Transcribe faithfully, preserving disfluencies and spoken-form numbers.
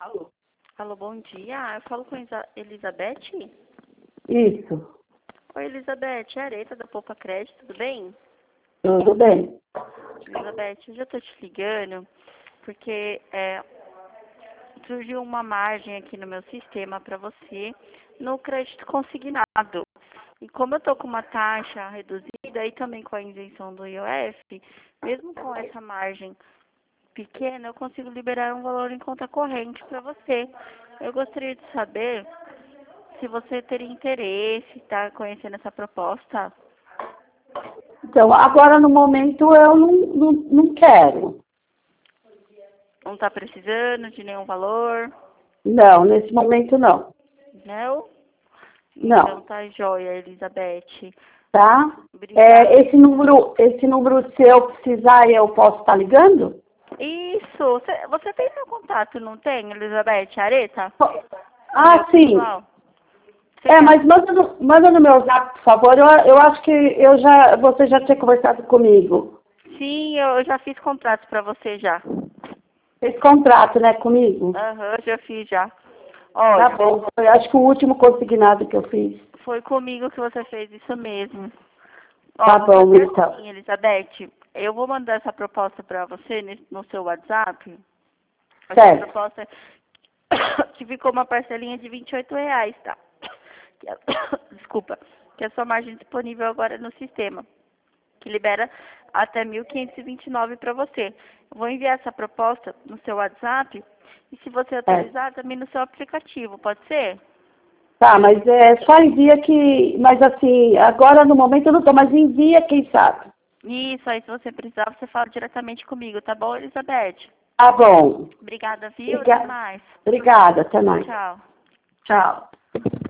Alô? Alô, bom dia. Eu falo com Isa- Elizabeth? Isso, Oi, Elizabeth. É a Areta da Poupa Crédito, tudo bem? tudo bem. Elizabeth, eu já tô te ligando porque é, surgiu uma margem aqui no meu sistema para você no crédito consignado. E como eu tô com uma taxa reduzida e também com a isenção do I O F, mesmo com essa margem pequena, eu consigo liberar um valor em conta corrente para você. Eu gostaria de saber se você teria interesse, tá conhecendo essa proposta. Então, agora no momento eu não, não, não quero. Não está precisando de nenhum valor? Não, nesse momento não. Não? Então Não, tá joia, Elizabeth. tá? Obrigada. É, esse número, esse número, se eu precisar, eu posso estar ligando? Isso, você, você tem meu contato, não tem, Elizabeth Areta? Ah, Meu sim. pessoal? Você É, quer? mas manda no, manda no meu zap, por favor. Eu, eu acho que eu já, você já tinha conversado comigo. Sim, eu já fiz contrato pra você já. Fez contrato, né, comigo? Aham, já fiz já. Tá Olha, bom. Eu acho que o último consignado que eu fiz. foi comigo que você fez isso mesmo. Ó, Tá vou bom, fazer então. assim, Elizabeth. Eu vou mandar essa proposta pra você nesse- no seu WhatsApp. Essa Certo. proposta que ficou uma parcelinha de vinte e oito reais, tá? Que é- Desculpa. Que é a sua margem disponível agora no sistema. Que libera até mil quinhentos e vinte e nove para você. Eu vou enviar essa proposta no seu WhatsApp e se você É. autorizar, também no seu aplicativo, pode ser? Tá, mas é só envia que. Mas assim, agora no momento eu não tô, mas envia, quem sabe. Isso, aí se você precisar, você fala diretamente comigo, tá bom, Elizabeth? Tá bom. Obrigada, viu? Até Obriga- mais. Obrigada, até mais. Tchau. Tchau.